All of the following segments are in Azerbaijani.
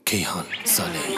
Keyhan Saleh.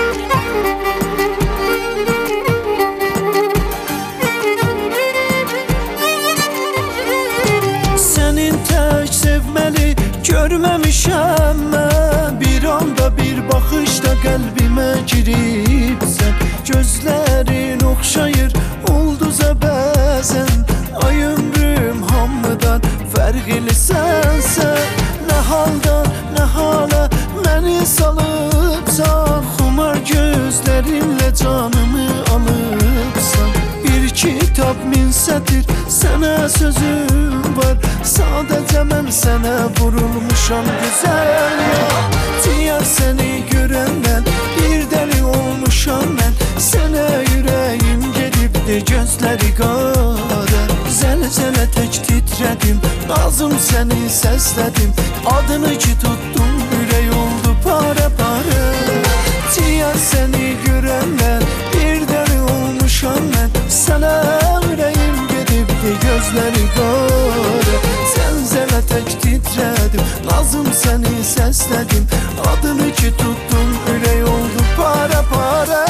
Senin tek sevmeli görmemişem ben. Bir anda bir bakışta kalbime giripsen. Gözlerin okşayır ulduza bəzən. Ay ömrüm hamıdan fərqli sənsən. Ne haldan ne hala məni salıbsan. Xumar gözlerinle canımı alıbsan. Bir kitap min sətir sənə sözüm var. Sadəcə mən sənə vurulmuşam güzel ya. Diyar seni görəndən bir deli olmuşam mən. Sənə yüreğim gedibdi gözləri qara. Zəlzələ tək titredim, nazım seni səslədim. Adını ki tuttum, ürək oldu para para. Diyar seni görəndən bir deli olmuşam mən. Sənə yüreğim gedibdi gözləri qara. Zəlzələ tək titredim, nazım seni səslədim. Adını ki tuttum, ürək oldu para para.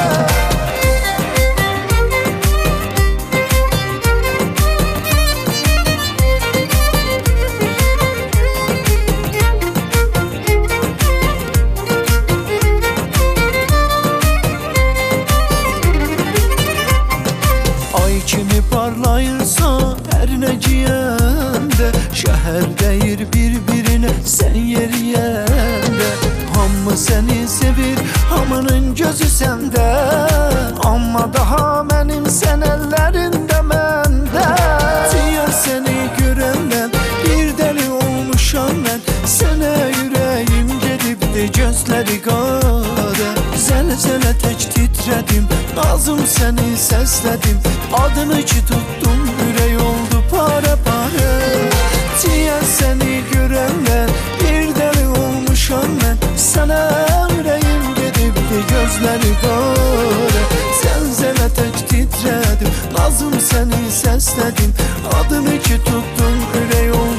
Ay kimi parlayırsan hər nə giyəndə. Şəhər deyir bir-birinə sən yeriyəndə. Hamı səni sevir, hamının gözü səndə. Amma daha mənim sən əllərində məndə. Diyar səni görəndən bir dəli olmuşam mən. Sənə yüreğim gedibdi gözləri qara. Zəlzələ tək titredim, nazım seni səslədim. Adını ki tuttum, ürək oldu para para. Diyar seni görəndən bir dəli olmuşam mən. Sənə ürəyim gedibdi gözləri qara. Zəlzələ tək titredim, nazım seni səslədim. Adını ki tuttum, ürək oldu